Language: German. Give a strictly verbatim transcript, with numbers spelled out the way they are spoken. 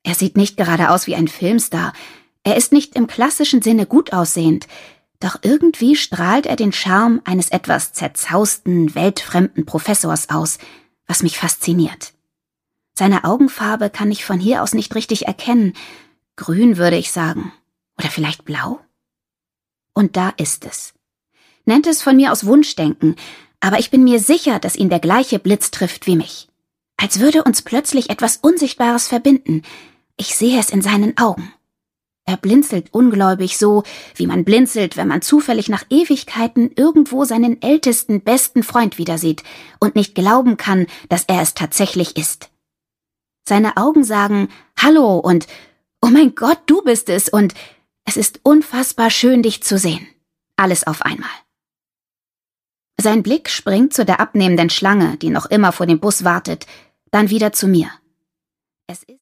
Er sieht nicht gerade aus wie ein Filmstar. Er ist nicht im klassischen Sinne gut aussehend. Doch irgendwie strahlt er den Charme eines etwas zerzausten, weltfremden Professors aus, was mich fasziniert. Seine Augenfarbe kann ich von hier aus nicht richtig erkennen. Grün würde ich sagen. Oder vielleicht blau? Und da ist es. Nennt es von mir aus Wunschdenken, aber ich bin mir sicher, dass ihn der gleiche Blitz trifft wie mich. Als würde uns plötzlich etwas Unsichtbares verbinden. Ich sehe es in seinen Augen. Er blinzelt ungläubig so, wie man blinzelt, wenn man zufällig nach Ewigkeiten irgendwo seinen ältesten, besten Freund wiedersieht und nicht glauben kann, dass er es tatsächlich ist. Seine Augen sagen »Hallo« und »Oh mein Gott, du bist es« und »Es ist unfassbar schön, dich zu sehen«. Alles auf einmal. Sein Blick springt zu der abnehmenden Schlange, die noch immer vor dem Bus wartet, dann wieder zu mir. Es ist